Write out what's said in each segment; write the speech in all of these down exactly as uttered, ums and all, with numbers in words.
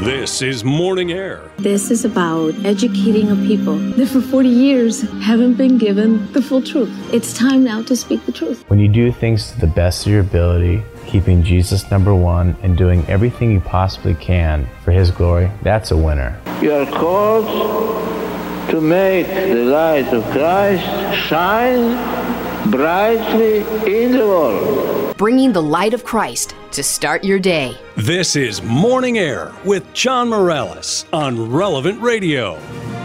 This is Morning Air. This is about educating a people that for forty years haven't been given the full truth. It's time now to speak the truth. When you do things to the best of your ability, keeping Jesus number one and doing everything you possibly can for His glory, that's a winner. You are called to make the light of Christ shine brightly in the world. Bringing the light of Christ to start your day. This is Morning Air with John Morales on Relevant Radio.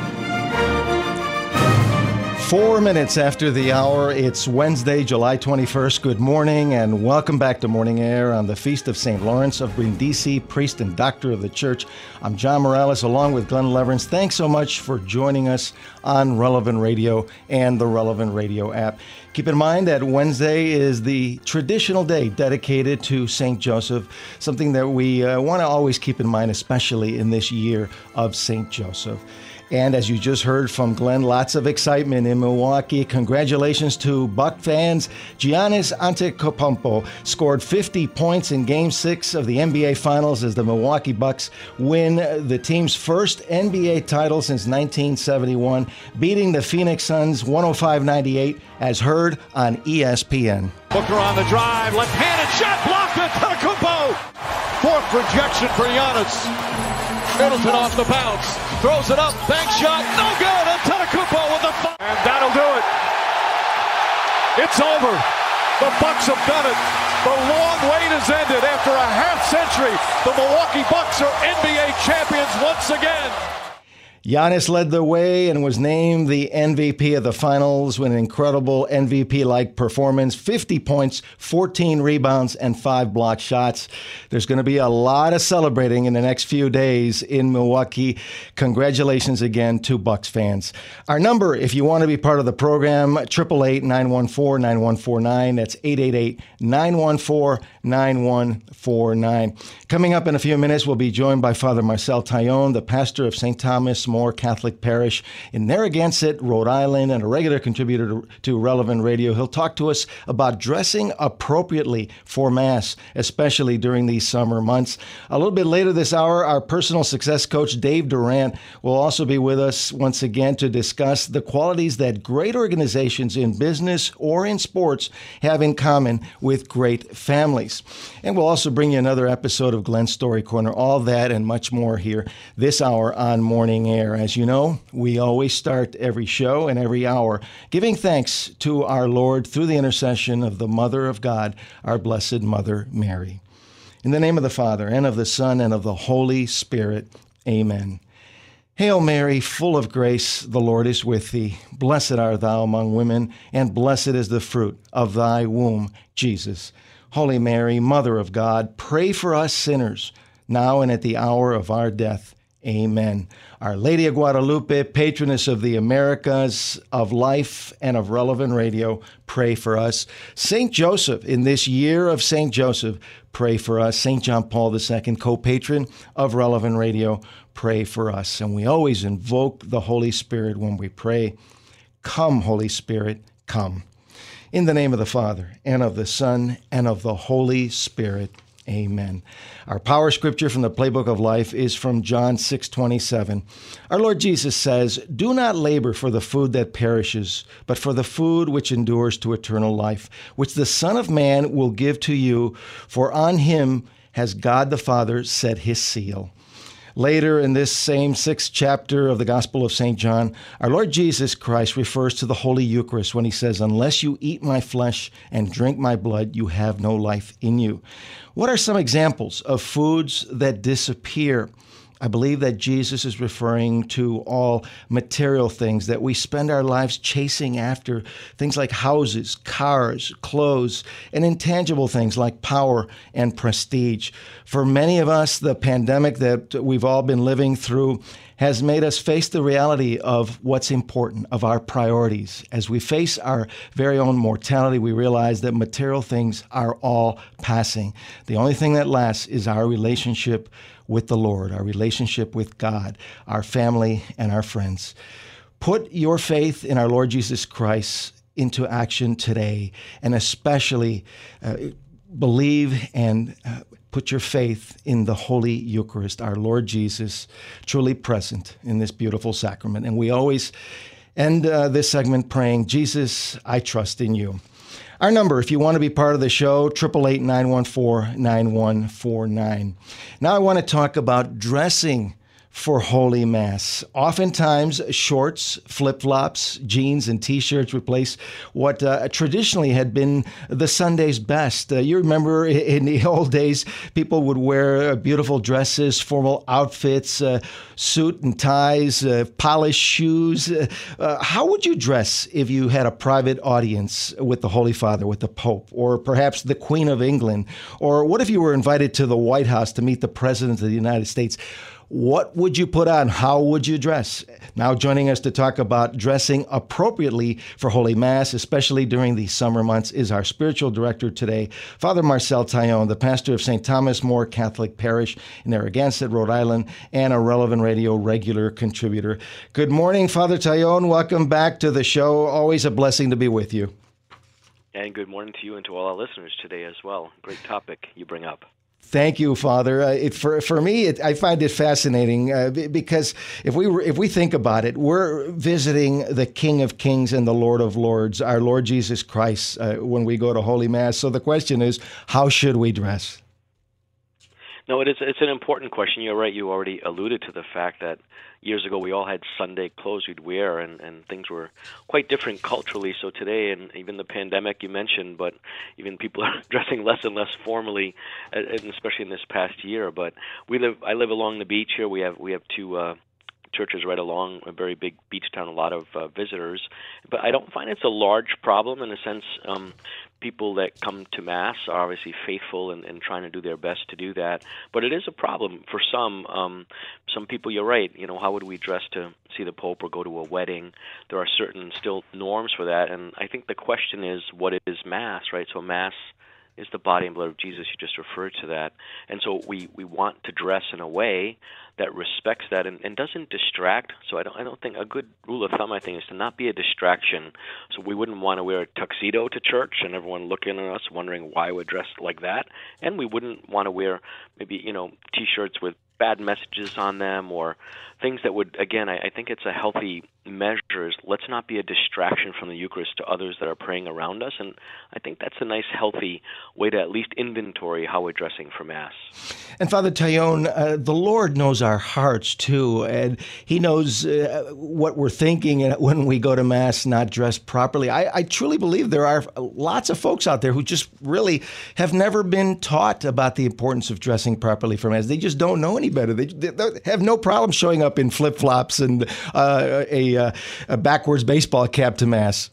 Four minutes after the hour, it's Wednesday, July twenty-first. Good morning and welcome back to Morning Air on the Feast of Saint Lawrence of Brindisi, priest and doctor of the church. I'm John Morales along with Glenn Leverance. Thanks so much for joining us on Relevant Radio and the Relevant Radio app. Keep in mind that Wednesday is the traditional day dedicated to Saint Joseph, something that we uh, want to always keep in mind, especially in this year of Saint Joseph. And as you just heard from Glenn, lots of excitement in Milwaukee. Congratulations to Buck fans. Giannis Antetokounmpo scored fifty points in Game six of the N B A Finals as the Milwaukee Bucks win the team's first N B A title since nineteen seventy-one, beating the Phoenix Suns one oh five ninety-eight, as heard on E S P N. Booker on the drive, left-handed shot blocked. Antetokounmpo. Fourth rejection for Giannis. Middleton off the bounce, throws it up, bank shot, no good. Antetokounmpo with the fire, and that'll do it. It's over. The Bucks have done it. The long wait has ended. After a half century, the Milwaukee Bucks are N B A champions once again. Giannis led the way and was named the M V P of the finals with an incredible M V P-like performance. fifty points, fourteen rebounds, and five block shots. There's going to be a lot of celebrating in the next few days in Milwaukee. Congratulations again to Bucks fans. Our number, if you want to be part of the program, eight eight eight, nine one four, nine one four nine. That's eight eight eight, nine one four, nine one four nine. Coming up in a few minutes, we'll be joined by Father Marcel Taillon, the pastor of Saint Thomas More Catholic Parish in Narragansett, Rhode Island, and a regular contributor to, to Relevant Radio. He'll talk to us about dressing appropriately for Mass, especially during these summer months. A little bit later this hour, our personal success coach, Dave Durant, will also be with us once again to discuss the qualities that great organizations in business or in sports have in common with great families. And we'll also bring you another episode of Glenn's Story Corner. All that and much more here this hour on Morning Air. As you know, we always start every show and every hour giving thanks to our Lord through the intercession of the Mother of God, our Blessed Mother Mary. In the name of the Father, and of the Son, and of the Holy Spirit, amen. Hail Mary, full of grace, the Lord is with thee. Blessed art thou among women, and blessed is the fruit of thy womb, Jesus. Holy Mary, Mother of God, pray for us sinners, now and at the hour of our death. Amen. Our Lady of Guadalupe, patroness of the Americas, of life, and of Relevant Radio, pray for us. Saint Joseph, in this year of Saint Joseph, pray for us. Saint John Paul the Second, co-patron of Relevant Radio, pray for us. And we always invoke the Holy Spirit when we pray. Come, Holy Spirit, come. In the name of the Father, and of the Son, and of the Holy Spirit, amen. Our power scripture from the Playbook of Life is from John six twenty-seven. Our Lord Jesus says, "Do not labor for the food that perishes, but for the food which endures to eternal life, which the Son of Man will give to you, for on him has God the Father set his seal." Later in this same sixth chapter of the Gospel of Saint John, our Lord Jesus Christ refers to the Holy Eucharist when he says, "Unless you eat my flesh and drink my blood, you have no life in you." What are some examples of foods that disappear? I believe that Jesus is referring to all material things that we spend our lives chasing after, things like houses, cars, clothes, and intangible things like power and prestige. For many of us, the pandemic that we've all been living through has made us face the reality of what's important, of our priorities. As we face our very own mortality, we realize that material things are all passing. The only thing that lasts is our relationship with the Lord, our relationship with God, our family, and our friends. Put your faith in our Lord Jesus Christ into action today, and especially uh, believe and uh, put your faith in the Holy Eucharist, our Lord Jesus, truly present in this beautiful sacrament. And we always end uh, this segment praying, Jesus, I trust in you. Our number, if you want to be part of the show, eight eight eight, nine one four, nine one four nine. Now I want to talk about dressing for Holy Mass. Oftentimes, shorts, flip-flops, jeans, and T-shirts replace what uh, traditionally had been the Sunday's best. Uh, you remember in the old days, people would wear uh, beautiful dresses, formal outfits, uh, suit and ties, uh, polished shoes. Uh, uh, how would you dress if you had a private audience with the Holy Father, with the Pope, or perhaps the Queen of England? Or what if you were invited to the White House to meet the President of the United States? What would you put on? How would you dress? Now joining us to talk about dressing appropriately for Holy Mass, especially during the summer months, is our spiritual director today, Father Marcel Taillon, the pastor of Saint Thomas More Catholic Parish in Narragansett, Rhode Island, and a Relevant Radio regular contributor. Good morning, Father Taillon. Welcome back to the show. Always a blessing to be with you. And good morning to you and to all our listeners today as well. Great topic you bring up. Thank you, Father. Uh, it, for for me, it, I find it fascinating uh, because if we if we think about it, we're visiting the King of Kings and the Lord of Lords, our Lord Jesus Christ, uh, when we go to Holy Mass. So the question is, how should we dress? No, it is. It's an important question. You're right. You already alluded to the fact that years ago we all had Sunday clothes we'd wear, and, and things were quite different culturally. So today, and even the pandemic you mentioned, but even people are dressing less and less formally, and especially in this past year. But we live. I live along the beach here. We have we have two uh, churches right along a very big beach town. A lot of uh, visitors, but I don't find it's a large problem in a sense. Um, People that come to Mass are obviously faithful and, and trying to do their best to do that. But it is a problem for some. Um, some people, you're right, you know, how would we dress to see the Pope or go to a wedding? There are certain still norms for that. And I think the question is, what is Mass, right? So Mass is the body and blood of Jesus. You just referred to that. And so we, we want to dress in a way that respects that and, and doesn't distract. So I don't I don't think a good rule of thumb, I think, is to not be a distraction. So we wouldn't want to wear a tuxedo to church and everyone looking at us wondering why we're dressed like that. And we wouldn't want to wear maybe, you know, T-shirts with bad messages on them or things that would, again, I, I think it's a healthy measure. Is let's not be a distraction from the Eucharist to others that are praying around us. And I think that's a nice, healthy way to at least inventory how we're dressing for Mass. And Father Taillon, uh, the Lord knows our hearts too, and He knows uh, what we're thinking when we go to Mass not dressed properly. I, I truly believe there are lots of folks out there who just really have never been taught about the importance of dressing properly for Mass. They just don't know any better. They, they have no problem showing up in flip-flops and uh, a, uh, a backwards baseball cap to Mass.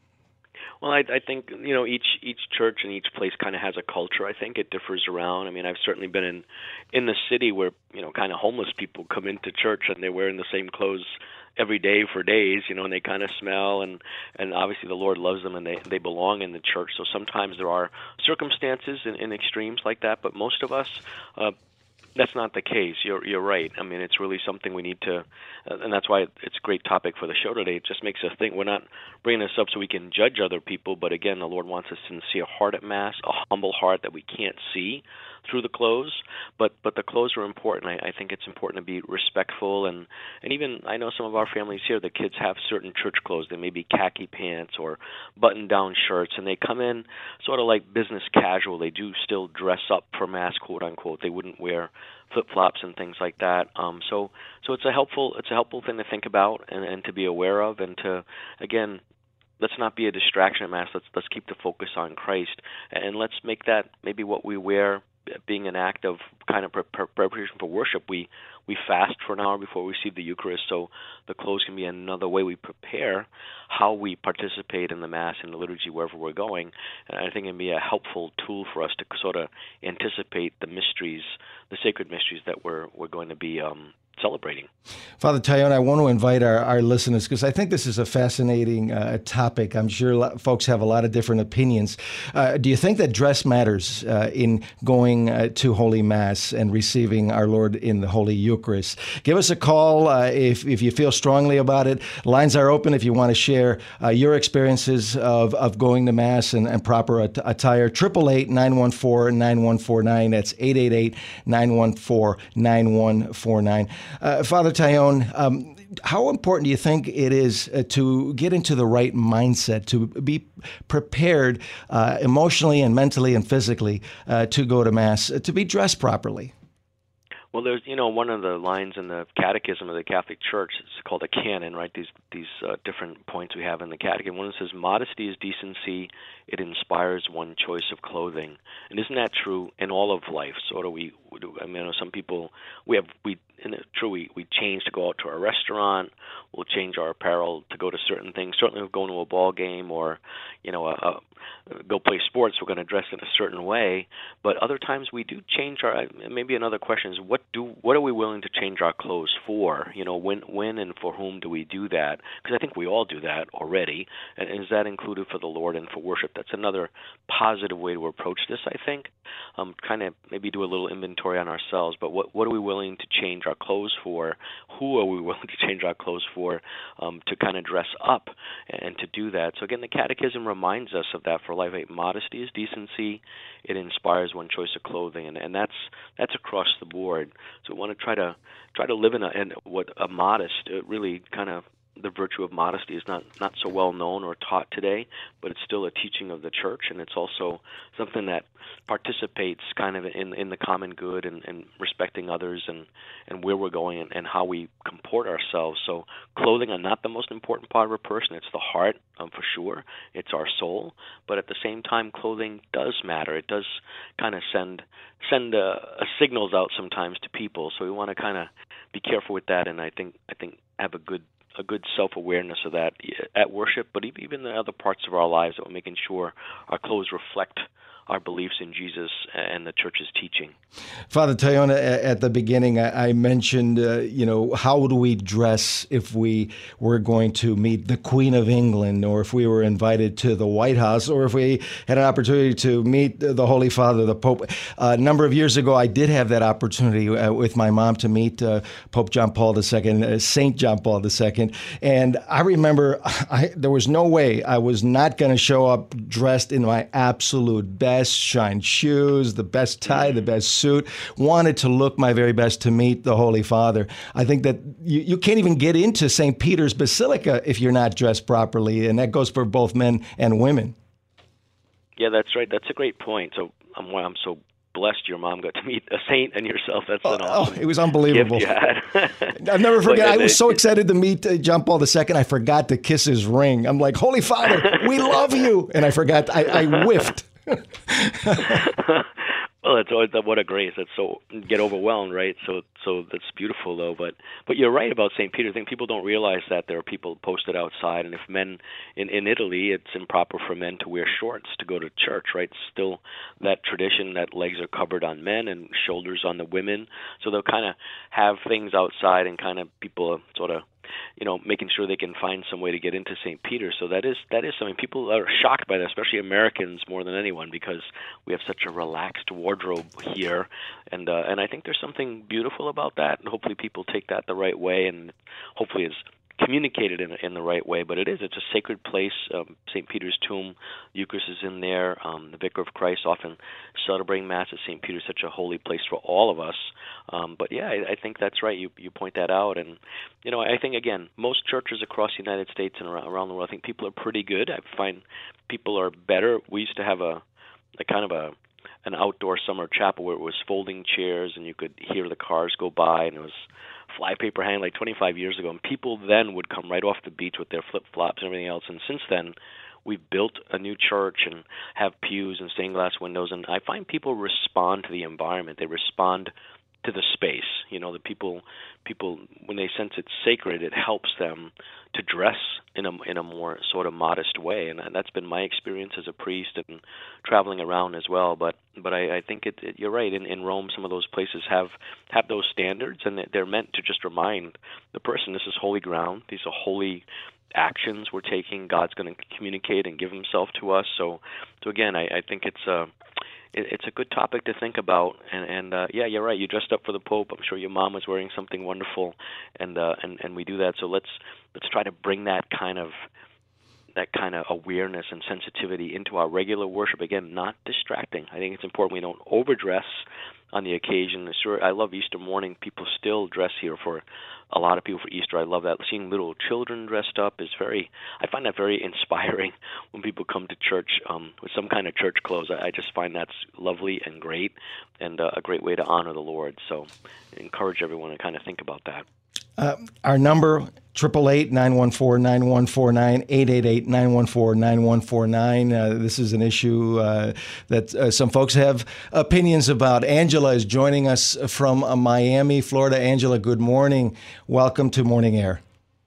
Well, I, I think, you know, each each church and each place kind of has a culture. I think it differs around. I mean, I've certainly been in, in the city where, you know, kind of homeless people come into church and they're wearing the same clothes every day for days, you know, and they kind of smell, and, and obviously the Lord loves them and they, they belong in the church. So sometimes there are circumstances in, in extremes like that, but most of us, uh, that's not the case. You're you're right. I mean, it's really something we need to, uh, and that's why it's a great topic for the show today. It just makes us think. We're not bringing this up so we can judge other people, but again, the Lord wants a sincere heart at Mass, a humble heart that we can't see through the clothes, but but the clothes are important. I, I think it's important to be respectful, and, and even I know some of our families here, the kids have certain church clothes. They may be khaki pants or button-down shirts, and they come in sort of like business casual. They do still dress up for Mass, quote unquote. They wouldn't wear flip-flops and things like that. Um, so so it's a helpful it's a helpful thing to think about and, and to be aware of, and to again. Let's not be a distraction at Mass. Let's let's keep the focus on Christ, and let's make that maybe what we wear being an act of kind of pre- pre- preparation for worship. We we fast for an hour before we receive the Eucharist, so the clothes can be another way we prepare how we participate in the Mass and the liturgy wherever we're going. And I think it can be a helpful tool for us to sort of anticipate the mysteries, the sacred mysteries that we're we're going to be um, celebrating. Father Tayone, I want to invite our, our listeners, because I think this is a fascinating uh, topic. I'm sure a lot, folks have a lot of different opinions. Uh, do you think that dress matters uh, in going uh, to Holy Mass and receiving our Lord in the Holy Eucharist? Give us a call uh, if, if you feel strongly about it. Lines are open if you want to share uh, your experiences of, of going to Mass and, and proper at- attire. eight eight eight, nine one four, nine one four nine. That's eight eight eight, nine one four, nine one four nine. Uh, Father Tayone, um, how important do you think it is uh, to get into the right mindset, to be prepared uh, emotionally and mentally and physically uh, to go to Mass, uh, to be dressed properly? Well, there's, you know, one of the lines in the Catechism of the Catholic Church, it's called a canon, right? These these uh, different points we have in the Catechism. One says, modesty is decency, it inspires one choice of clothing. And isn't that true in all of life? So do we, do, I mean, you know, some people, we have, we, and it's true, we, we change to go out to a restaurant, we'll change our apparel to go to certain things. Certainly we're going to a ball game or, you know, a, a, go play sports, we're going to dress in a certain way. But other times we do change our, maybe another question is, what do what are we willing to change our clothes for? You know, when when and for whom do we do that? Because I think we all do that already. And is that included for the Lord and for worship? That's another positive way to approach this, I think. Um, kind of maybe do a little inventory on ourselves, but what what are we willing to change our clothes for? Who are we willing to change our clothes for um, to kind of dress up and to do that? So again, the Catechism reminds us of that for life. Modesty is decency. It inspires one choice of clothing, and, and that's that's across the board. So we want to try to try to live in a in what a modest, uh, really kind of the virtue of modesty is not, not so well known or taught today, but it's still a teaching of the Church, and it's also something that participates kind of in in the common good and, and respecting others and, and where we're going and, and how we comport ourselves. So clothing are not the most important part of a person. It's the heart, um, for sure. It's our soul. But at the same time, clothing does matter. It does kind of send send uh, uh, signals out sometimes to people. So we want to kind of be careful with that, and I think I think have a good a good self-awareness of that at worship, but even the other parts of our lives, that we're making sure our clothes reflect our beliefs in Jesus and the Church's teaching. Father Tayone, at the beginning, I mentioned, uh, you know, how do we dress if we were going to meet the Queen of England, or if we were invited to the White House, or if we had an opportunity to meet the Holy Father, the Pope. Uh, a number of years ago, I did have that opportunity uh, with my mom to meet uh, Pope John Paul the Second, uh, Saint John Paul the Second. And I remember I, there was no way I was not going to show up dressed in my absolute best. Shine shoes, the best tie, the best suit, wanted to look my very best to meet the Holy Father. I think that you, you can't even get into Saint Peter's Basilica if you're not dressed properly, and that goes for both men and women. Yeah, that's right. That's a great point. So I'm, I'm so blessed your mom got to meet a saint and yourself. That's an oh, awesome oh, it was unbelievable. gift you had. I'll never forget. But, I was so excited to meet uh, John Paul the Second. I forgot to kiss his ring. I'm like, Holy Father, we love you. And I forgot. I, I whiffed. Well, it's always what a grace. That's so get overwhelmed, right? So, so that's beautiful, though. But, but you're right about Saint Peter. I think people don't realize that there are people posted outside, and if men in in Italy, it's improper for men to wear shorts to go to church, right? Still, that tradition that legs are covered on men and shoulders on the women. So they'll kind of have things outside, and kind of people are sort of, you know, making sure they can find some way to get into Saint Peter. So that is that is something people are shocked by that, especially Americans more than anyone, because we have such a relaxed wardrobe here, and uh, and I think there's something beautiful about that, and hopefully people take that the right way, and hopefully is communicated in in the right way. But it is it's a sacred place. um, Saint Peter's tomb, Eucharist is in there. Um, the Vicar of Christ often celebrating Mass at Saint Peter, such a holy place for all of us. Um, but yeah, I, I think that's right. You you point that out, and you know, I think again, most churches across the United States and around, around the world, I think people are pretty good. I find people are better. We used to have a, a kind of a an outdoor summer chapel where it was folding chairs, and you could hear the cars go by, and it was flypaper hanging like twenty-five years ago, and people then would come right off the beach with their flip-flops and everything else. And since then, we've built a new church and have pews and stained glass windows, and I find people respond to the environment. They respond to the space. You know, the people, people when they sense it's sacred, it helps them to dress in a in a more sort of modest way, and that's been my experience as a priest and traveling around as well. But but I, I think it, it, you're right. In, in Rome, some of those places have have those standards, and they're meant to just remind the person this is holy ground. These are holy actions we're taking. God's going to communicate and give Himself to us. So so again, I, I think it's a it's a good topic to think about, and, and uh, yeah, you're right. You dressed up for the Pope. I'm sure your mom was wearing something wonderful, and uh, and and we do that. So let's let's try to bring that kind of that kind of awareness and sensitivity into our regular worship. Again, not distracting. I think it's important we don't overdress on the occasion. Sure, I love Easter morning. People still dress here for a lot of people for Easter. I love that. Seeing little children dressed up is very, I find that very inspiring when people come to church um, with some kind of church clothes. I, I just find that's lovely and great, and uh, a great way to honor the Lord. So I encourage everyone to kind of think about that. Uh, our number, eight eight eight, nine one four, nine one four nine, eight eight eight, nine one four, nine one four nine. Uh, this is an issue uh, that uh, some folks have opinions about. Angela is joining us from uh, Miami, Florida. Angela, good morning. Welcome to Morning Air.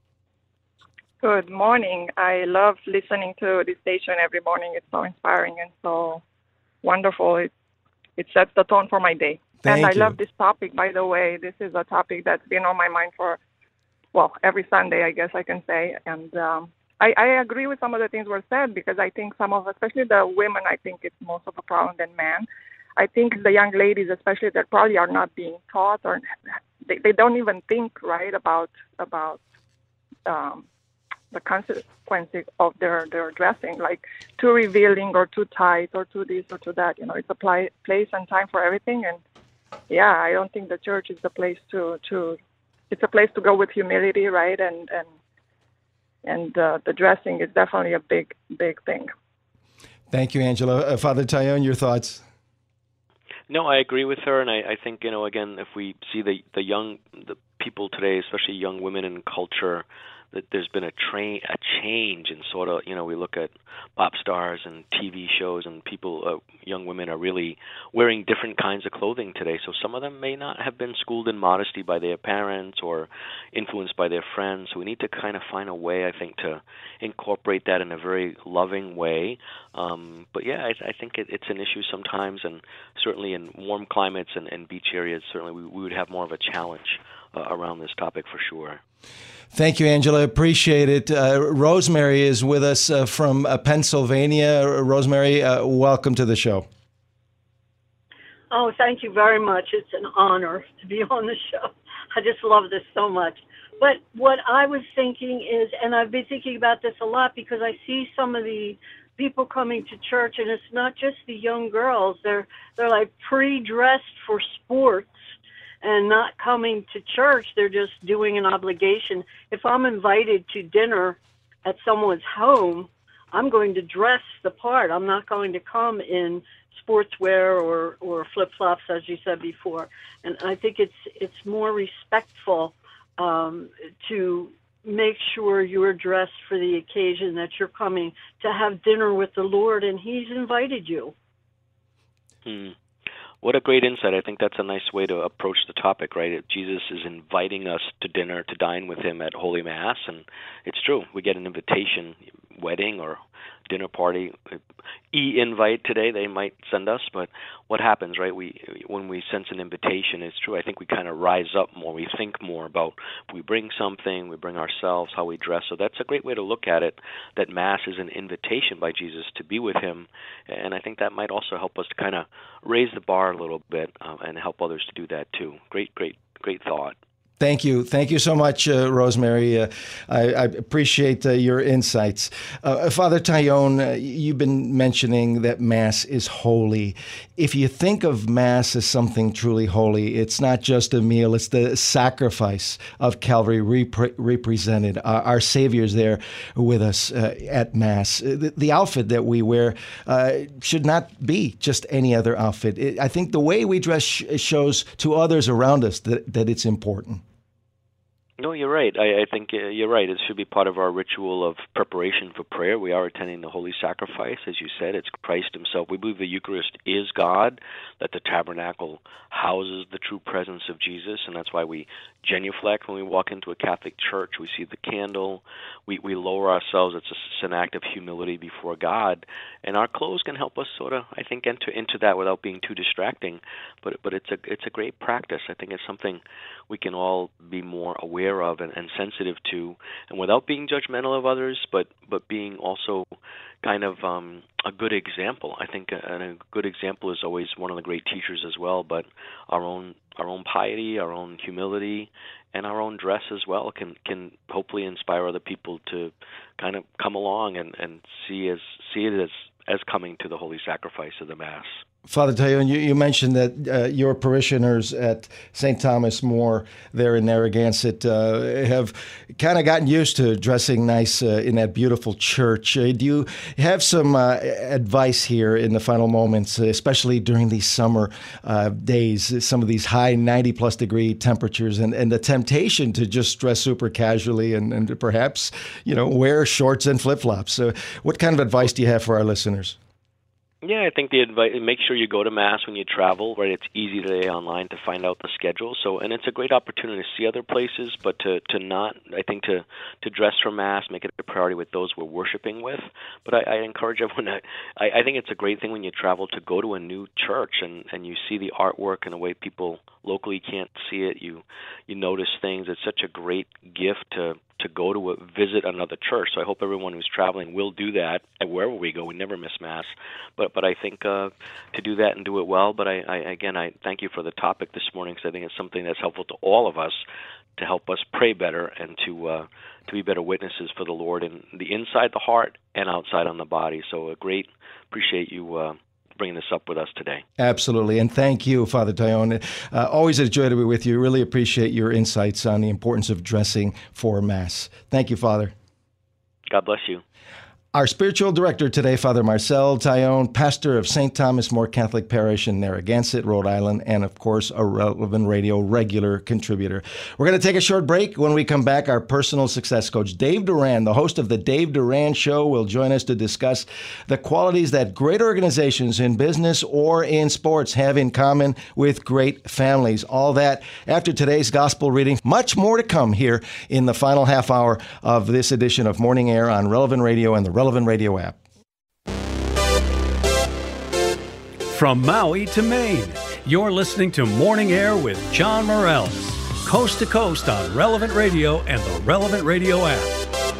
Good morning. I love listening to this station every morning. It's so inspiring and so wonderful. It, it sets the tone for my day. Thank and I you. love this topic, by the way. This is a topic that's been on my mind for, well, every Sunday, I guess I can say. And um, I, I agree with some of the things were said, because I think some of, especially the women, I think it's most of a problem than men. I think the young ladies, especially, that probably are not being taught, or they, they don't even think, right, about about um, the consequences of their, their dressing, like too revealing or too tight or too this or too that. You know, it's a pl- place and time for everything. And yeah, I don't think the church is the place to, to it's a place to go with humility, right? And and and uh, the dressing is definitely a big, big thing. Thank you, Angela. Uh, Father Taillon, your thoughts? No, I agree with her, and I, I think, you know, again, if we see the the young the people today, especially young women in culture, that there's been a train a change in sort of, you know, we look at pop stars and T V shows, and people, uh, young women are really wearing different kinds of clothing today. So some of them may not have been schooled in modesty by their parents or influenced by their friends. So we need to kind of find a way, I think, to incorporate that in a very loving way. Um, but yeah, I, I think it, it's an issue sometimes, and certainly in warm climates and, and beach areas, certainly we, we would have more of a challenge uh, around this topic for sure. Thank you, Angela. Appreciate it. Uh, Rosemary is with us uh, from uh, Pennsylvania. Rosemary, uh, welcome to the show. Oh, thank you very much. It's an honor to be on the show. I just love this so much. But what I was thinking is, and I've been thinking about this a lot, because I see some of the people coming to church, and it's not just the young girls. They're they're like pre-dressed for sports and not coming to church. They're just doing an obligation. If I'm invited to dinner at someone's home, I'm going to dress the part. I'm not going to come in sportswear or, or flip-flops, as you said before. And I think it's it's more respectful um, to make sure you're dressed for the occasion that you're coming to have dinner with the Lord, and He's invited you. Hmm. What a great insight. I think that's a nice way to approach the topic, right? Jesus is inviting us to dinner, to dine with Him at Holy Mass, and it's true. We get an invitation, wedding or dinner party, e-invite today they might send us, but what happens, right? We when we sense an invitation, it's true. I think we kind of rise up more. We think more about, we bring something, we bring ourselves, how we dress. So that's a great way to look at it, that Mass is an invitation by Jesus to be with Him, and I think that might also help us to kind of raise the bar a little bit um, and help others to do that too. Great, great, great thought. Thank you. Thank you so much, uh, Rosemary. Uh, I, I appreciate uh, your insights. Uh, Father Taillon, uh, you've been mentioning that Mass is holy. If you think of Mass as something truly holy, it's not just a meal, it's the sacrifice of Calvary rep- represented. Our, our Savior's there with us uh, at Mass. The, the outfit that we wear uh, should not be just any other outfit. It, I think the way we dress sh- shows to others around us that, that it's important. No, you're right. I, I think uh, you're right. It should be part of our ritual of preparation for prayer. We are attending the Holy Sacrifice. As you said, it's Christ himself. We believe the Eucharist is God, that the tabernacle houses the true presence of Jesus, and that's why we genuflect when we walk into a Catholic church. We see the candle. We, we lower ourselves. It's, a, it's an act of humility before God, and our clothes can help us sort of, I think, enter into that without being too distracting. But but it's a it's a great practice. I think it's something we can all be more aware of and, and sensitive to, and without being judgmental of others, but but being also kind of um, a good example. I think a, a good example is always one of the great teachers as well. But our own our own piety, our own humility, and our own dress as well can can hopefully inspire other people to kind of come along and, and see as see it as as coming to the holy sacrifice of the Mass. Father Taillon, you, you mentioned that uh, your parishioners at Saint Thomas More there in Narragansett uh, have kind of gotten used to dressing nice uh, in that beautiful church. Uh, do you have some uh, advice here in the final moments, especially during these summer uh, days, some of these high ninety plus degree temperatures and, and the temptation to just dress super casually and, and perhaps, you know, wear shorts and flip-flops? So what kind of advice do you have for our listeners? Yeah, I think the advice, make sure you go to Mass when you travel, right? It's easy today online to find out the schedule. So, and it's a great opportunity to see other places, but to, to not, I think to, to dress for Mass, make it a priority with those we're worshiping with. But I, I encourage everyone to, I, I think it's a great thing when you travel to go to a new church and, and you see the artwork in a way people locally can't see it. You, you notice things. It's such a great gift to, to go to a, visit another church. So I hope everyone who's traveling will do that and wherever we go. We never miss Mass. But but I think uh, to do that and do it well. But I, I again, I thank you for the topic this morning because I think it's something that's helpful to all of us to help us pray better and to uh, to be better witnesses for the Lord in the inside the heart and outside on the body. So a great, appreciate you uh, bringing this up with us today. Absolutely. And thank you, Father Taillon. Uh, always a joy to be with you. Really appreciate your insights on the importance of dressing for Mass. Thank you, Father. God bless you. Our spiritual director today, Father Marcel Taillon, pastor of Saint Thomas More Catholic Parish in Narragansett, Rhode Island, and of course, a Relevant Radio regular contributor. We're going to take a short break. When we come back, our personal success coach, Dave Duran, the host of the Dave Duran Show, will join us to discuss the qualities that great organizations in business or in sports have in common with great families. All that after today's gospel reading. Much more to come here in the final half hour of this edition of Morning Air on Relevant Radio and the Relevant Radio app. From Maui to Maine, you're listening to Morning Air with John Morales, coast to coast on Relevant Radio and the Relevant Radio app.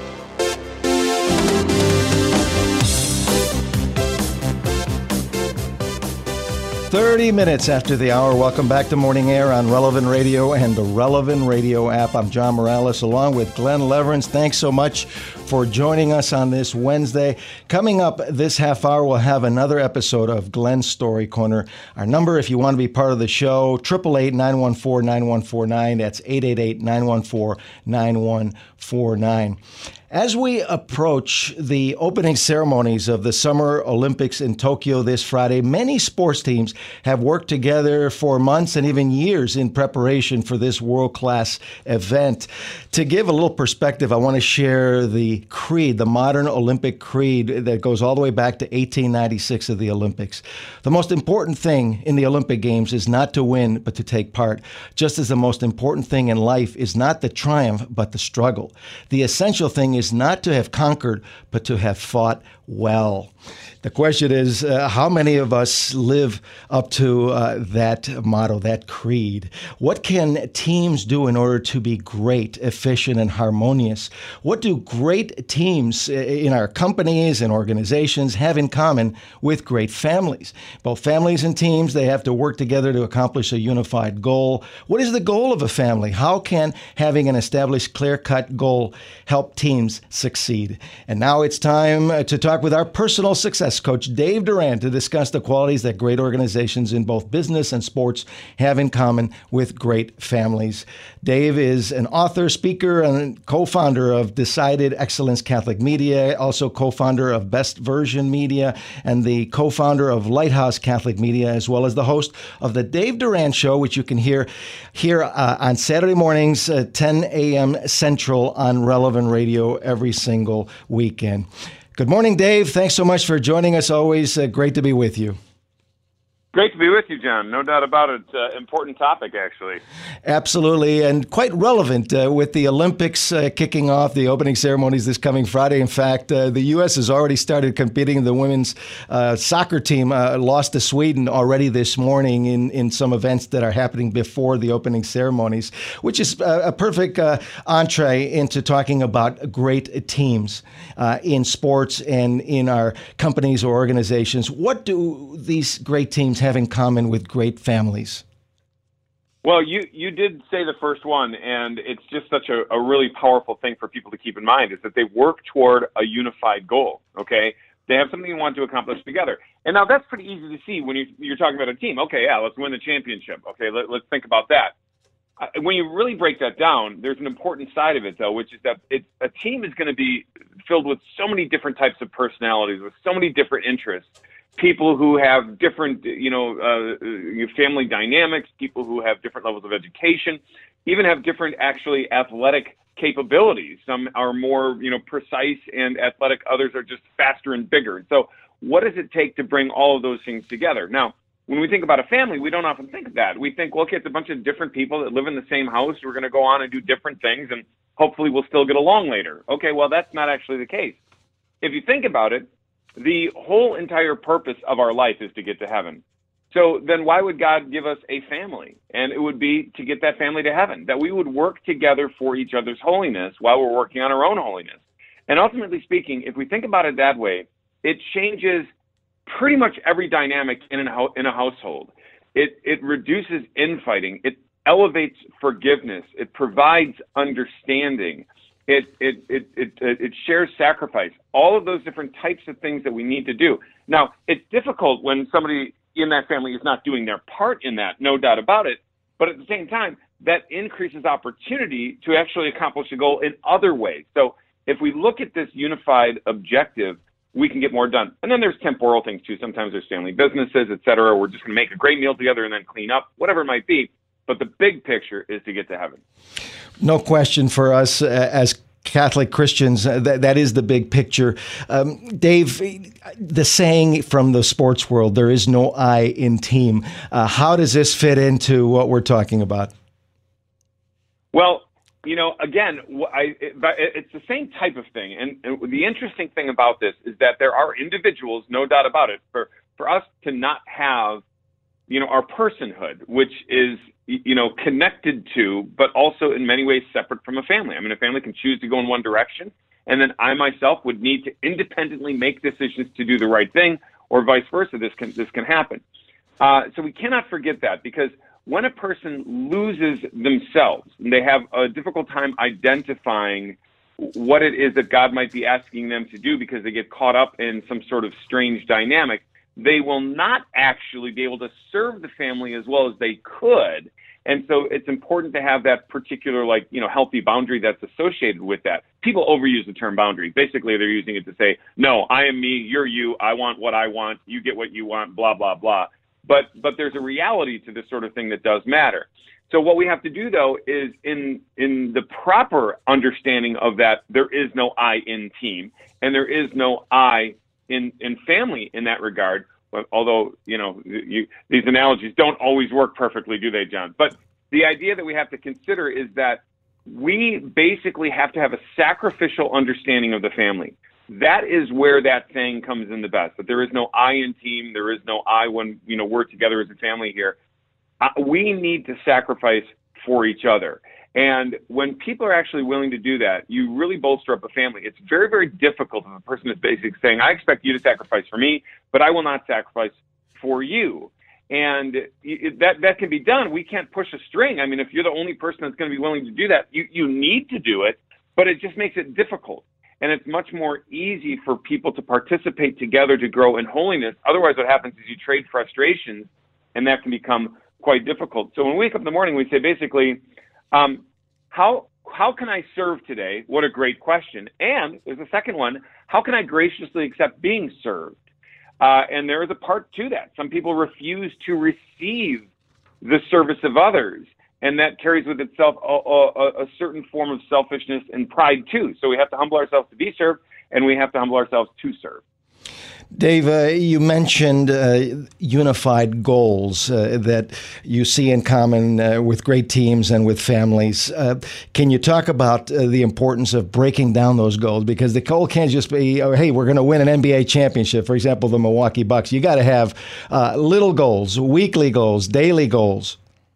thirty minutes after the hour. Welcome back to Morning Air on Relevant Radio and the Relevant Radio app. I'm John Morales along with Glenn Leverance. Thanks so much for joining us on this Wednesday. Coming up this half hour, we'll have another episode of Glenn's Story Corner. Our number, if you want to be part of the show, eight eight eight, nine one four, nine one four nine. That's eight eight eight, nine one four, nine one four nine. As we approach the opening ceremonies of the Summer Olympics in Tokyo this Friday, many sports teams have worked together for months and even years in preparation for this world-class event. To give a little perspective, I want to share the creed, the modern Olympic creed that goes all the way back to eighteen ninety-six of the Olympics. The most important thing in the Olympic Games is not to win, but to take part. Just as the most important thing in life is not the triumph, but the struggle. The essential thing is is not to have conquered, but to have fought well. The question is, uh, how many of us live up to uh, that motto, that creed? What can teams do in order to be great, efficient, and harmonious? What do great teams in our companies and organizations have in common with great families? Both families and teams, they have to work together to accomplish a unified goal. What is the goal of a family? How can having an established, clear-cut goal help teams teams succeed. And now it's time to talk with our personal success coach, Dave Duran, to discuss the qualities that great organizations in both business and sports have in common with great families. Dave is an author, speaker, and co-founder of Decided Excellence Catholic Media, also co-founder of Best Version Media, and the co-founder of Lighthouse Catholic Media, as well as the host of The Dave Duran Show, which you can hear here uh, on Saturday mornings at ten a.m. Central on Relevant Radio every single weekend. Good morning, Dave. Thanks so much for joining us. Always uh, great to be with you. Great to be with you, John. No doubt about it. Uh, important topic, actually. Absolutely, and quite relevant uh, with the Olympics uh, kicking off, the opening ceremonies this coming Friday. In fact, uh, the U S has already started competing. The women's uh, soccer team uh, lost to Sweden already this morning in, in some events that are happening before the opening ceremonies, which is a, a perfect uh, entree into talking about great teams uh, in sports and in our companies or organizations. What do these great teams have in common with great families? Well, you, you did say the first one, and it's just such a, a really powerful thing for people to keep in mind, is that they work toward a unified goal, okay? They have something they want to accomplish together. And now that's pretty easy to see when you, you're talking about a team. Okay, yeah, let's win the championship. Okay, let, let's think about that. Uh, when you really break that down, there's an important side of it, though, which is that it, a team is going to be filled with so many different types of personalities, with so many different interests. People who have different, you know, uh, family dynamics, people who have different levels of education, even have different actually athletic capabilities. Some are more, you know, precise and athletic. Others are just faster and bigger. So what does it take to bring all of those things together? Now, when we think about a family, we don't often think of that. We think, well, okay, it's a bunch of different people that live in the same house. We're going to go on and do different things, and hopefully we'll still get along later. Okay, well, that's not actually the case. If you think about it, the whole entire purpose of our life is to get to heaven. So then why would God give us a family? And it would be to get that family to heaven, that we would work together for each other's holiness while we're working on our own holiness. And ultimately speaking, if we think about it that way, it changes pretty much every dynamic in a, in a household. It, it reduces infighting. It elevates forgiveness. It provides understanding. It, it it it it shares sacrifice, all of those different types of things that we need to do. Now, it's difficult when somebody in that family is not doing their part in that, no doubt about it. But at the same time, that increases opportunity to actually accomplish a goal in other ways. So if we look at this unified objective, we can get more done. And then there's temporal things too. Sometimes there's family businesses, et cetera. We're just going to make a great meal together and then clean up, whatever it might be. But the big picture is to get to heaven. No question for us uh, as Catholic Christians, uh, that, that is the big picture. Um, Dave, the saying from the sports world, there is no I in team. Uh, how does this fit into what we're talking about? Well, you know, again, I, it, it's the same type of thing. And, and the interesting thing about this is that there are individuals, no doubt about it, for, for us to not have, you know, our personhood, which is, you know, connected to, but also in many ways separate from a family. I mean, a family can choose to go in one direction, and then I myself would need to independently make decisions to do the right thing, or vice versa. This can this can happen. Uh, so we cannot forget that, because when a person loses themselves, and they have a difficult time identifying what it is that God might be asking them to do because they get caught up in some sort of strange dynamic, they will not actually be able to serve the family as well as they could. And so it's important to have that particular, like, you know, healthy boundary that's associated with that. People overuse the term boundary. Basically, they're using it to say, no, I am me, you're you, I want what I want, you get what you want, blah, blah, blah. But but there's a reality to this sort of thing that does matter. So what we have to do, though, is in in the proper understanding of that, there is no I in team, and there is no I in, in family in that regard. Although, you know, you, these analogies don't always work perfectly, do they, John? But the idea that we have to consider is that we basically have to have a sacrificial understanding of the family. That is where that thing comes in the best, that there is no I in team, there is no I when, you know, we're together as a family here. Uh, we need to sacrifice for each other. And when people are actually willing to do that, you really bolster up a family. It's very, very difficult if a person is basically saying, I expect you to sacrifice for me, but I will not sacrifice for you. And it, that that can be done. We can't push a string. I mean, if you're the only person that's going to be willing to do that, you, you need to do it, but it just makes it difficult. and it's much more easy for people to participate together to grow in holiness. Otherwise, what happens is you trade frustrations, and that can become quite difficult. So when we wake up in the morning, we say basically, um, how how can I serve today? What a great question. And there's a second one, how can I graciously accept being served? Uh, and there is a part to that. Some people refuse to receive the service of others, and that carries with itself a, a, a certain form of selfishness and pride too. So we have to humble ourselves to be served, and we have to humble ourselves to serve. Dave, uh, you mentioned uh, unified goals uh, that you see in common uh, with great teams and with families. Uh, can you talk about uh, the importance of breaking down those goals? Because the goal can't just be, oh, hey, we're going to win an N B A championship, for example, the Milwaukee Bucks. You got to have uh, little goals, weekly goals, daily goals.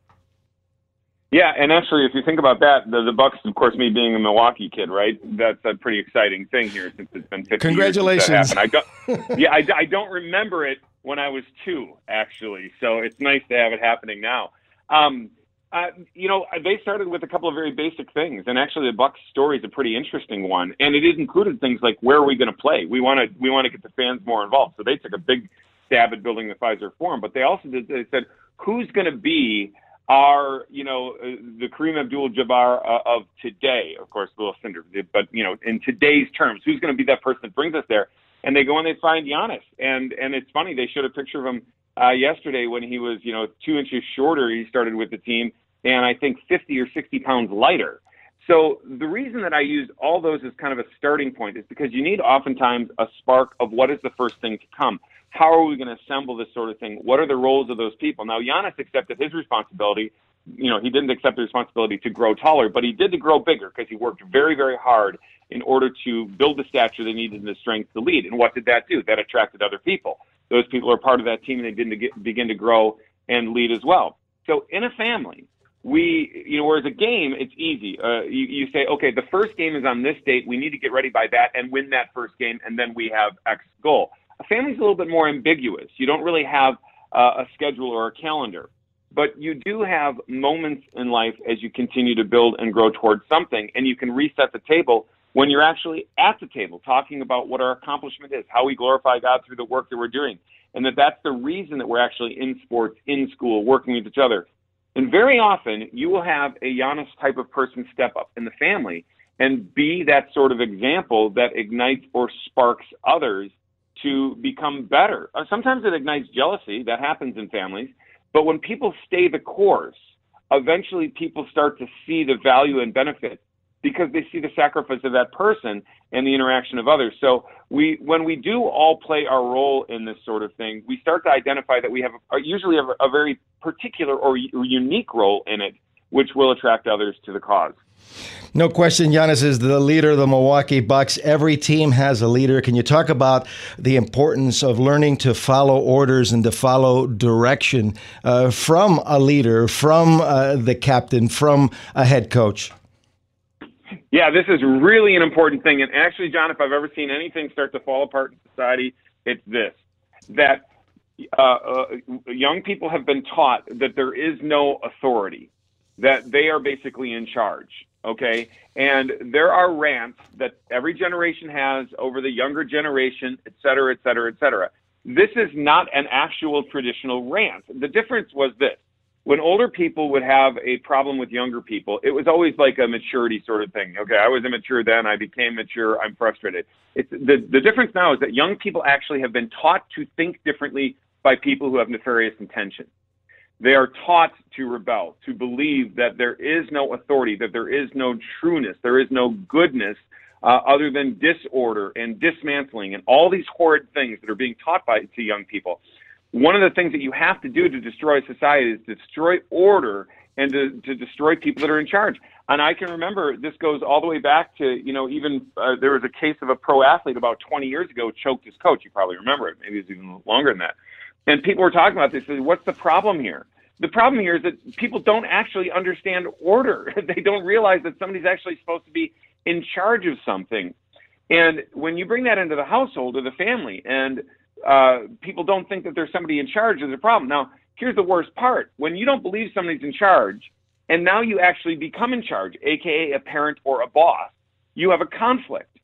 Yeah, and actually, if you think about that, the, the Bucks, of course, me being a Milwaukee kid, right? That's a pretty exciting thing here since it's been fifty Congratulations. years since that happened. I don't, yeah, I, I don't remember it when I was two, actually. So it's nice to have it happening now. Um, uh, you know, they started with a couple of very basic things, and actually, the Bucks story is a pretty interesting one, and it included things like where are we going to play? We want to we want to get the fans more involved. So they took a big stab at building the Fiserv Forum, but they also did. They said, who's going to be are, you know, uh, the Kareem Abdul-Jabbar uh, of today, of course, a little cinder, but, you know, in today's terms, who's going to be that person that brings us there? And they go and they find Giannis. And and it's funny, they showed a picture of him uh, yesterday when he was, you know, two inches shorter. He started with the team, and I think fifty or sixty pounds lighter. So the reason that I use all those as kind of a starting point is because you need oftentimes a spark of what is the first thing to come. How are we going to assemble this sort of thing? What are the roles of those people? Now, Giannis accepted his responsibility. You know, he didn't accept the responsibility to grow taller, but he did to grow bigger because he worked very, very hard in order to build the stature they needed and the strength to lead. And what did that do? That attracted other people. Those people are part of that team, and they didn't get, begin to grow and lead as well. So in a family, we, you know, whereas a game, it's easy. Uh, you, you say, okay, the first game is on this date. We need to get ready by that and win that first game, and then we have X goal. A family's a little bit more ambiguous. You don't really have uh, a schedule or a calendar, but you do have moments in life as you continue to build and grow towards something, and you can reset the table when you're actually at the table talking about what our accomplishment is, how we glorify God through the work that we're doing, and that that's the reason that we're actually in sports, in school, working with each other. And very often, you will have a Giannis type of person step up in the family and be that sort of example that ignites or sparks others to become better. Sometimes it ignites jealousy. That happens in families. But when people stay the course, eventually people start to see the value and benefit because they see the sacrifice of that person and the interaction of others. So we, when we do all play our role in this sort of thing, we start to identify that we have a, usually have a very particular or unique role in it, which will attract others to the cause. No question, Giannis is the leader of the Milwaukee Bucks. Every team has a leader. Can you talk about the importance of learning to follow orders and to follow direction uh, from a leader, from uh, the captain, from a head coach? Yeah, this is really an important thing. And actually, John, if I've ever seen anything start to fall apart in society, it's this, that uh, uh, young people have been taught that there is no authority, that they are basically in charge. Okay, and there are rants that every generation has over the younger generation, et cetera, et cetera, et cetera. This is not an actual traditional rant. The difference was this. When older people would have a problem with younger people, it was always like a maturity sort of thing. Okay, I was immature then, I became mature, I'm frustrated. It's, the, the difference now is that young people actually have been taught to think differently by people who have nefarious intentions. They are taught to rebel, to believe that there is no authority, that there is no trueness, there is no goodness uh, other than disorder and dismantling and all these horrid things that are being taught by to young people. One of the things that you have to do to destroy society is to destroy order and to, to destroy people that are in charge. And I can remember this goes all the way back to, you know, even uh, there was a case of a pro athlete about twenty years ago choked his coach. You probably remember it. Maybe it was even longer than that. And people were talking about this. They said, what's the problem here? The problem here is that people don't actually understand order. They don't realize that somebody's actually supposed to be in charge of something. And when you bring that into the household or the family and uh, people don't think that there's somebody in charge, there's a problem. Now, here's the worst part. When you don't believe somebody's in charge and now you actually become in charge, A K A a parent or a boss, you have a conflict.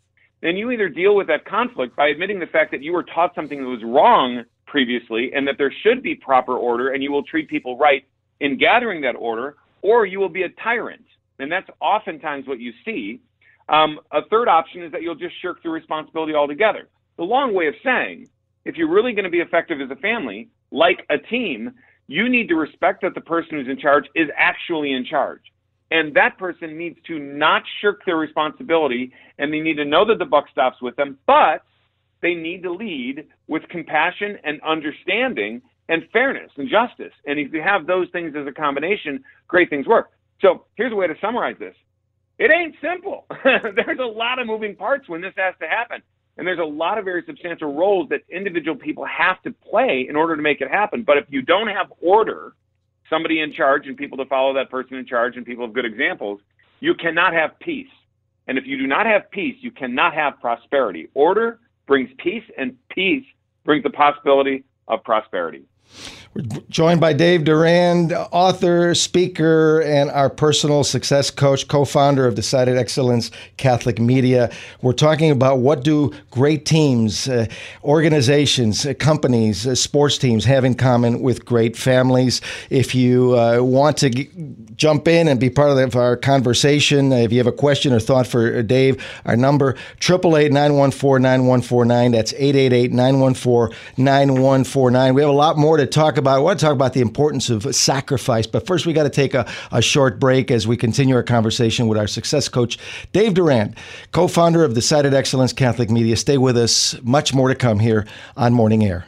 then you either deal with that conflict by admitting the fact that you were taught something that was wrong previously and that there should be proper order and you will treat people right in gathering that order, or you will be a tyrant. And that's oftentimes what you see. Um, a third option is that you'll just shirk the responsibility altogether. The long way of saying, if you're really going to be effective as a family, like a team, you need to respect that the person who's in charge is actually in charge. And that person needs to not shirk their responsibility, and they need to know that the buck stops with them, but they need to lead with compassion and understanding and fairness and justice. And if you have those things as a combination, great things work. So here's a way to summarize this. It ain't simple. There's a lot of moving parts when this has to happen. And there's a lot of very substantial roles that individual people have to play in order to make it happen. But if you don't have order, somebody in charge and people to follow that person in charge and people of good examples, you cannot have peace. And if you do not have peace, you cannot have prosperity. Order brings peace, and peace brings the possibility of prosperity. We're joined by Dave Durand, author, speaker, and our personal success coach, co-founder of Decided Excellence Catholic Media. We're talking about what do great teams, uh, organizations, uh, companies, uh, sports teams have in common with great families. If you uh, want to g- jump in and be part of our conversation, uh, if you have a question or thought for Dave, our number, eight eight eight, nine one four, nine one four nine. That's eight eight eight, nine one four, nine one four nine. We have a lot more to talk about. I want to talk about the importance of sacrifice, but first we got to take a, a short break as we continue our conversation with our success coach, Dave Durand, co-founder of Decided Excellence Catholic Media. Stay with us. Much more to come here on Morning Air.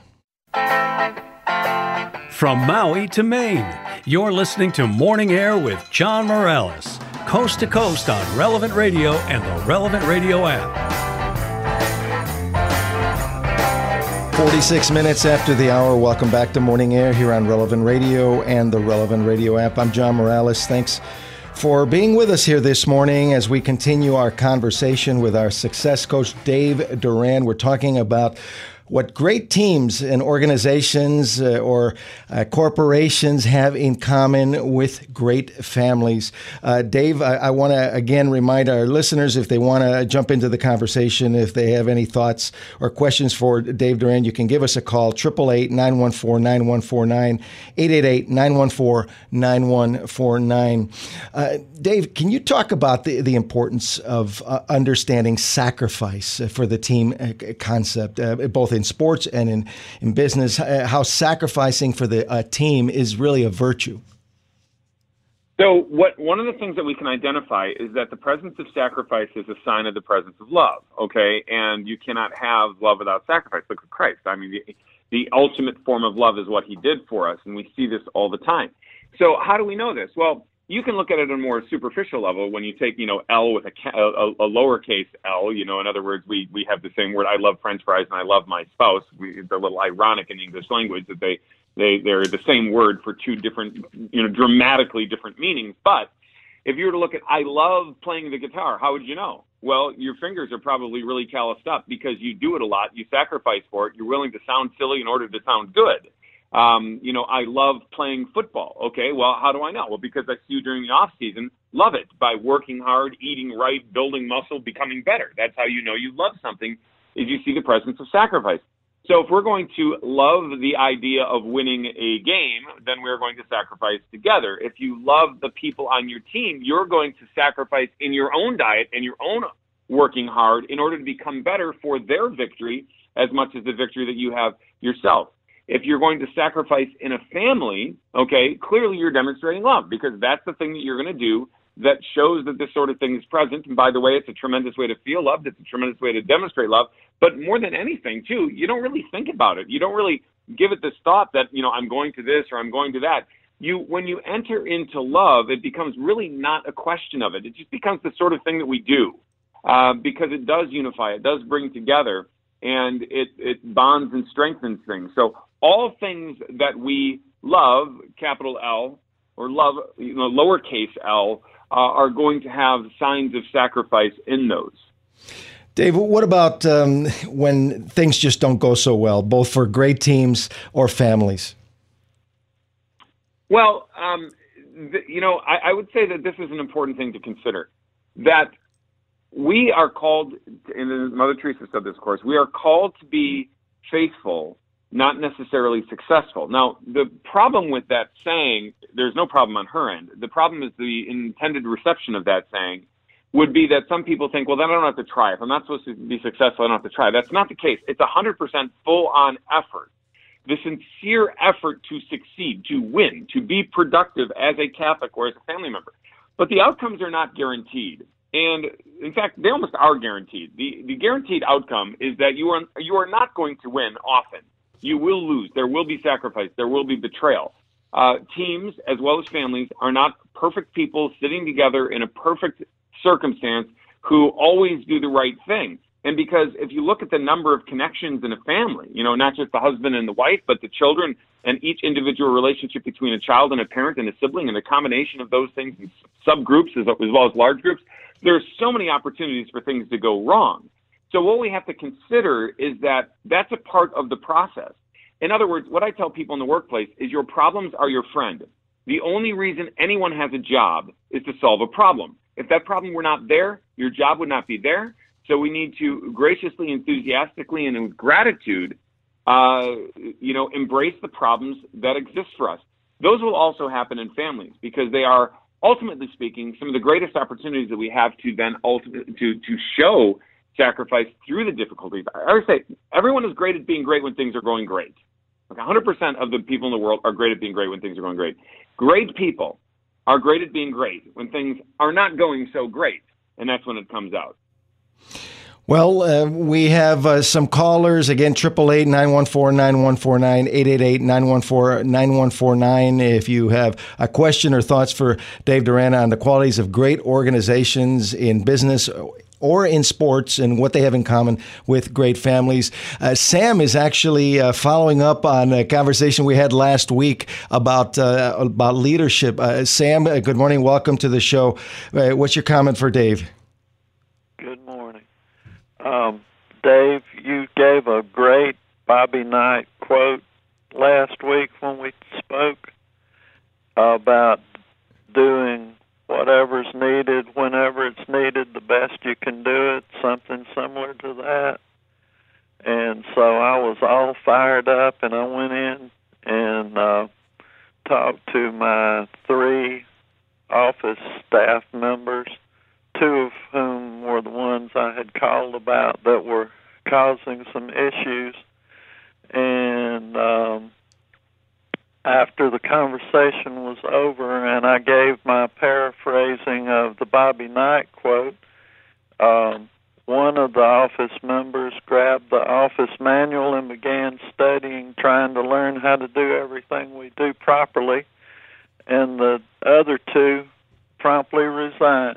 From Maui to Maine, you're listening to Morning Air with John Morales, coast to coast on Relevant Radio and the Relevant Radio app. forty-six minutes after the hour. Welcome back to Morning Air here on Relevant Radio and the Relevant Radio app. I'm John Morales. Thanks for being with us here this morning as we continue our conversation with our success coach, Dave Durand. We're talking about what great teams and organizations uh, or uh, corporations have in common with great families. Uh, Dave, I, I want to again remind our listeners, if they want to jump into the conversation, if they have any thoughts or questions for Dave Durand, you can give us a call, eight eight eight, nine one four, nine one four nine, eight eight eight, nine one four, nine one four nine. Uh, Dave, can you talk about the, the importance of uh, understanding sacrifice for the team uh, concept, uh, both in sports and in, in business, uh, how sacrificing for the uh, team is really a virtue? So what one of the things that we can identify is that the presence of sacrifice is a sign of the presence of love, okay? And you cannot have love without sacrifice. Look at Christ. I mean, the, the ultimate form of love is what he did for us, and we see this all the time. So how do we know this? Well, you can look at it on a more superficial level when you take, you know, L with a, a, a lowercase L, you know, in other words, we, we have the same word. I love French fries and I love my spouse. We, it's a little ironic in the English language that they, they, they're the same word for two different, you know, dramatically different meanings. But if you were to look at, I love playing the guitar, how would you know? Well, your fingers are probably really calloused up because you do it a lot. You sacrifice for it. You're willing to sound silly in order to sound good. Um, you know, I love playing football. Okay, well, how do I know? Well, because I see you during the off season, love it by working hard, eating right, building muscle, becoming better. That's how you know you love something, is you see the presence of sacrifice. So if we're going to love the idea of winning a game, then we're going to sacrifice together. If you love the people on your team, you're going to sacrifice in your own diet and your own working hard in order to become better for their victory as much as the victory that you have yourself. If you're going to sacrifice in a family, okay, clearly you're demonstrating love because that's the thing that you're going to do that shows that this sort of thing is present. And by the way, it's a tremendous way to feel loved. It's a tremendous way to demonstrate love. But more than anything, too, you don't really think about it. You don't really give it this thought that, you know, I'm going to this or I'm going to that. You, when you enter into love, it becomes really not a question of it. It just becomes the sort of thing that we do uh, because it does unify. It does bring together, and it, it bonds and strengthens things. So all things that we love, capital L, or love, you know, lowercase l, uh, are going to have signs of sacrifice in those. Dave, what about um, when things just don't go so well, both for great teams or families? Well, um, th- you know, I, I would say that this is an important thing to consider, that we are called, and Mother Teresa said this, of course, we are called to be faithful, not necessarily successful. Now, the problem with that saying, there's no problem on her end. The problem is the intended reception of that saying would be that some people think, well, then I don't have to try. If I'm not supposed to be successful, I don't have to try. That's not the case. It's one hundred percent full-on effort. The sincere effort to succeed, to win, to be productive as a Catholic or as a family member. But the outcomes are not guaranteed. And in fact, they almost are guaranteed. The the guaranteed outcome is that you are you are not going to win often. You will lose. There will be sacrifice. There will be betrayal. Uh, teams, as well as families, are not perfect people sitting together in a perfect circumstance who always do the right thing. And because if you look at the number of connections in a family, you know, not just the husband and the wife, but the children and each individual relationship between a child and a parent and a sibling and a combination of those things in subgroups as, as well as large groups, there are so many opportunities for things to go wrong. So what we have to consider is that that's a part of the process. In other words, what I tell people in the workplace is your problems are your friend. The only reason anyone has a job is to solve a problem. If that problem were not there, your job would not be there. So we need to graciously, enthusiastically, and with gratitude, uh, you know, embrace the problems that exist for us. Those will also happen in families because they are, ultimately speaking, some of the greatest opportunities that we have to then ultimately to to show sacrifice through the difficulties. I always say everyone is great at being great when things are going great. Like one hundred percent of the people in the world are great at being great when things are going great. Great people are great at being great when things are not going so great, and that's when it comes out. Well, uh, we have uh, some callers. Again, eight eight eight, nine one four, nine one four nine, eight eight eight, nine one four, nine one four nine. If you have a question or thoughts for Dave Durana on the qualities of great organizations in business or in sports and what they have in common with great families. Uh, Sam is actually uh, following up on a conversation we had last week about uh, about leadership. Uh, Sam, uh, good morning. Welcome to the show. Uh, what's your comment for Dave? Good morning. Um, Dave, you gave a great Bobby Knight quote last week when we spoke about doing whatever's needed whenever it's needed, the best you can do it, something similar to that. And so I was all fired up, and I went in and uh, talked to my three office staff members, two of whom were the ones I had called about that were causing some issues. And um, after the conversation was over and I gave my paraphrasing of the Bobby Knight quote, um, one of the office members grabbed the office manual and began studying, trying to learn how to do everything we do properly, and the other two promptly resigned.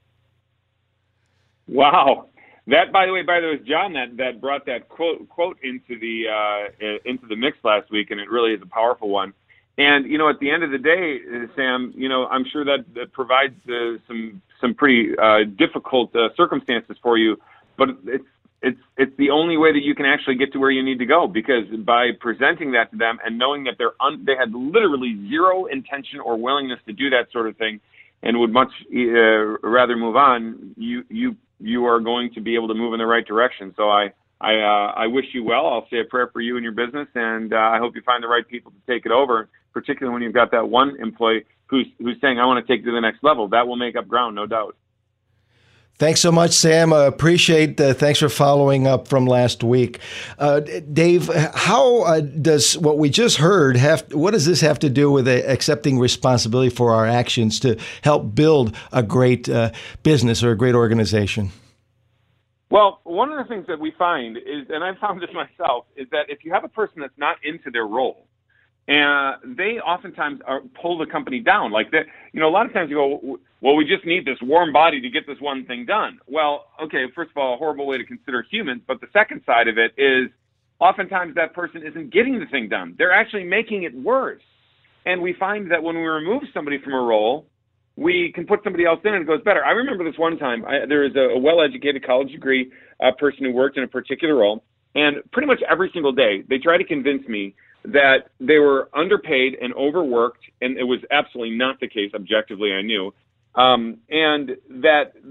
Wow. That, by the way, by the way, was John that, that brought that quote quote into the uh, into the mix last week, and it really is a powerful one. And you know, at the end of the day, Sam, you know, I'm sure that, that provides uh, some some pretty uh, difficult uh, circumstances for you, but it's it's it's the only way that you can actually get to where you need to go, because by presenting that to them and knowing that they're un- they had literally zero intention or willingness to do that sort of thing, and would much uh, rather move on, you you. you are going to be able to move in the right direction. So I I, uh, I wish you well. I'll say a prayer for you and your business, and uh, I hope you find the right people to take it over, particularly when you've got that one employee who's who's saying, I want to take it to the next level. That will make up ground, no doubt. Thanks so much, Sam. Uh, appreciate uh, thanks for following up from last week. Uh, Dave, how uh, does what we just heard have, what does this have to do with uh, accepting responsibility for our actions to help build a great uh, business or a great organization? Well, one of the things that we find is, and I've found this myself, is that if you have a person that's not into their role, and they oftentimes are, pull the company down. Like that, you know, a lot of times you go, well, we just need this warm body to get this one thing done. Well, okay, first of all, a horrible way to consider humans. But the second side of it is oftentimes that person isn't getting the thing done. They're actually making it worse. And we find that when we remove somebody from a role, we can put somebody else in and it goes better. I remember this one time. I, there was a, a well-educated college degree uh, person who worked in a particular role. And pretty much every single day, they tried to convince me that they were underpaid and overworked, and it was absolutely not the case objectively, I knew, um, and that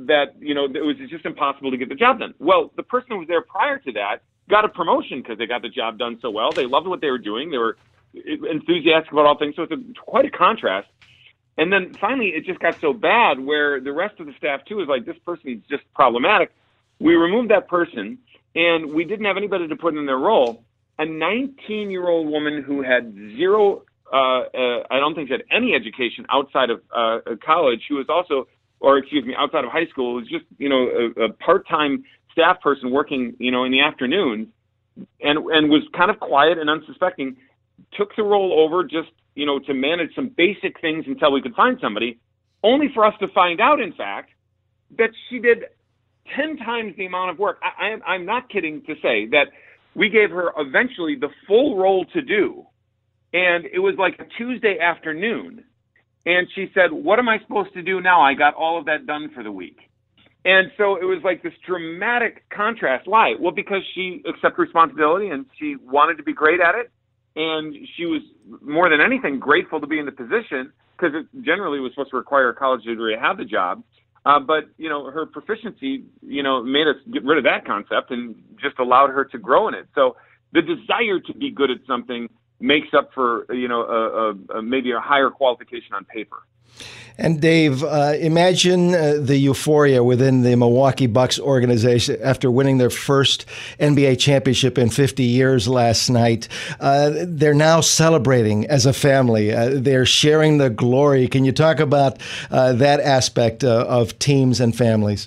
that, you know, it was just impossible to get the job done. Well, the person who was there prior to that got a promotion because they got the job done so well. They loved what they were doing. They were enthusiastic about all things. So it's a, quite a contrast. And then finally, it just got so bad where the rest of the staff, too, is like, this person is just problematic. We removed that person, and we didn't have anybody to put in their role. A nineteen-year-old woman who had zero, uh, uh, I don't think she had any education outside of uh, college, who was also, or excuse me, outside of high school, was just, you know, a, a part-time staff person working, you know, in the afternoons, and and was kind of quiet and unsuspecting, took the role over just, you know, to manage some basic things until we could find somebody, only for us to find out, in fact, that she did ten times the amount of work. I, I'm, I'm not kidding to say that we gave her eventually the full role to do, and it was like a Tuesday afternoon, and she said, what am I supposed to do now? I got all of that done for the week. And so it was like this dramatic contrast. Why? Well, because she accepted responsibility and she wanted to be great at it. And she was, more than anything, grateful to be in the position because it generally was supposed to require a college degree to have the job. Uh, but, you know, her proficiency, you know, made us get rid of that concept and just allowed her to grow in it. So the desire to be good at something makes up for, you know, a, a, a maybe a higher qualification on paper. And Dave, uh, imagine uh, the euphoria within the Milwaukee Bucks organization after winning their first N B A championship in fifty years last night. Uh, they're now celebrating as a family. Uh, they're sharing the glory. Can you talk about uh, that aspect uh, of teams and families?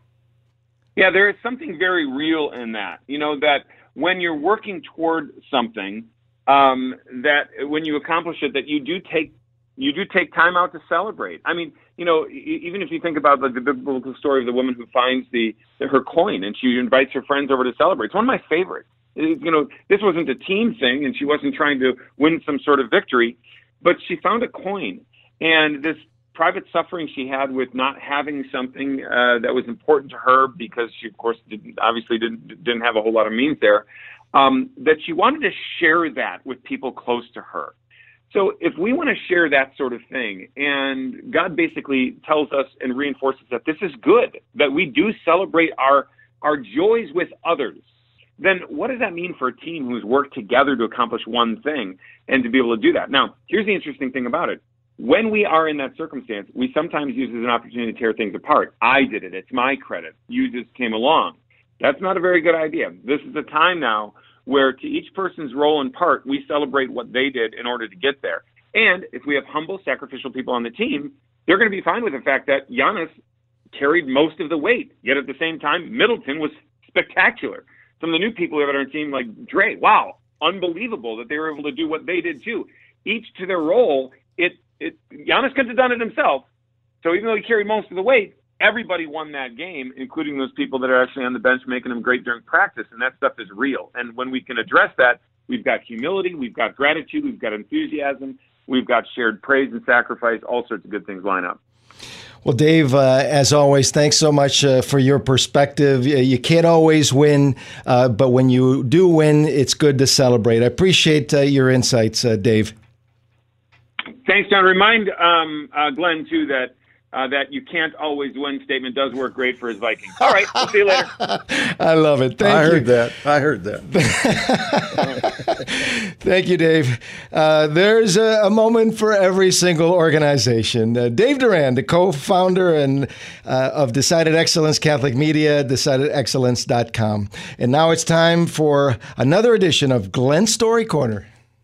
Yeah, there is something very real in that. You know, that when you're working toward something, um, that when you accomplish it, that you do take You do take time out to celebrate. I mean, you know, even if you think about the, the biblical story of the woman who finds the her coin and she invites her friends over to celebrate. It's one of my favorites. It, you know, this wasn't a team thing and she wasn't trying to win some sort of victory, but she found a coin. And this private suffering she had with not having something uh, that was important to her because she, of course, didn't, obviously didn't, didn't have a whole lot of means there, um, that she wanted to share that with people close to her. So if we want to share that sort of thing, and God basically tells us and reinforces that this is good, that we do celebrate our our joys with others, then what does that mean for a team who's worked together to accomplish one thing and to be able to do that? Now, here's the interesting thing about it. When we are in that circumstance, we sometimes use it as an opportunity to tear things apart. I did it. It's my credit. You just came along. That's not a very good idea. This is a time now where to each person's role and part, we celebrate what they did in order to get there. And if we have humble, sacrificial people on the team, they're going to be fine with the fact that Giannis carried most of the weight. Yet at the same time, Middleton was spectacular. Some of the new people we have on our team, like Dre, wow, unbelievable that they were able to do what they did too. Each to their role, it, it Giannis couldn't have done it himself. So even though he carried most of the weight, everybody won that game, including those people that are actually on the bench making them great during practice, and that stuff is real. And when we can address that, we've got humility, we've got gratitude, we've got enthusiasm, we've got shared praise and sacrifice, all sorts of good things line up. Well, Dave, uh, as always, thanks so much uh, for your perspective. You can't always win, uh, but when you do win, it's good to celebrate. I appreciate uh, your insights, uh, Dave. Thanks, John. Remind um, uh, Glenn, too, that Uh, that you can't always win statement does work great for his Vikings. All right, we'll see you later. I love it. Thank I you. heard that. I heard that. Thank you, Dave. Uh, there's a, a moment for every single organization. Uh, Dave Duran, the co-founder and uh, of Decided Excellence Catholic Media, decided excellence dot com. And now it's time for another edition of Glenn's Story Corner.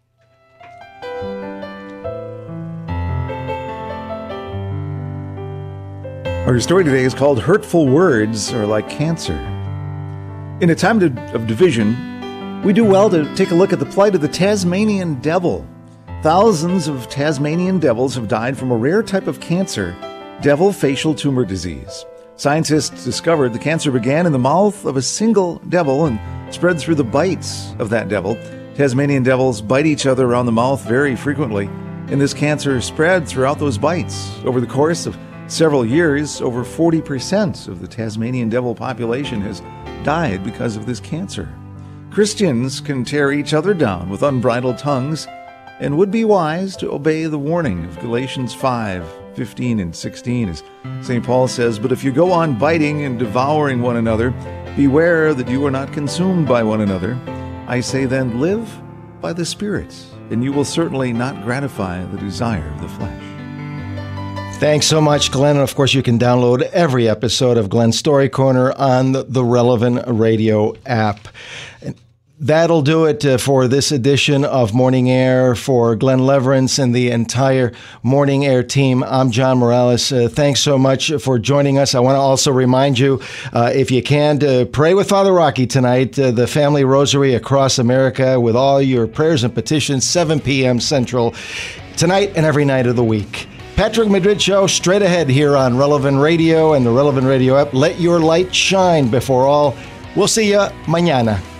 Our story today is called Hurtful Words Are Like Cancer. In a time of division, we do well to take a look at the plight of the Tasmanian devil. Thousands of Tasmanian devils have died from a rare type of cancer, devil facial tumor disease. Scientists discovered the cancer began in the mouth of a single devil and spread through the bites of that devil. Tasmanian devils bite each other around the mouth very frequently, and this cancer spread throughout those bites. Over the course of several years, over forty percent of the Tasmanian devil population has died because of this cancer. Christians can tear each other down with unbridled tongues and would be wise to obey the warning of Galatians five fifteen and sixteen, as Saint Paul says, "But if you go on biting and devouring one another, beware that you are not consumed by one another. I say then, live by the Spirit, and you will certainly not gratify the desire of the flesh." Thanks so much, Glenn. And of course, you can download every episode of Glenn's Story Corner on the, the Relevant Radio app. That'll do it uh, for this edition of Morning Air. For Glenn Leverance and the entire Morning Air team, I'm John Morales. Uh, thanks so much for joining us. I want to also remind you, uh, if you can, to pray with Father Rocky tonight, uh, the Family Rosary across America, with all your prayers and petitions, seven p.m. Central, tonight and every night of the week. Patrick Madrid Show straight ahead here on Relevant Radio and the Relevant Radio app. Let your light shine before all. We'll see you mañana.